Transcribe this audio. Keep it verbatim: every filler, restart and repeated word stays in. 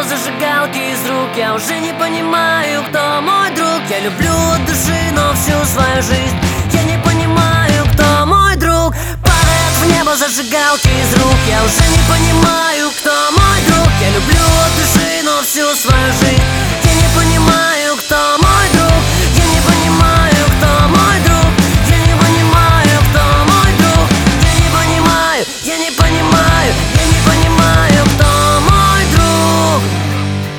зажигалки из рук. Я уже не понимаю, кто мой друг. Я люблю от души, но всю свою жизнь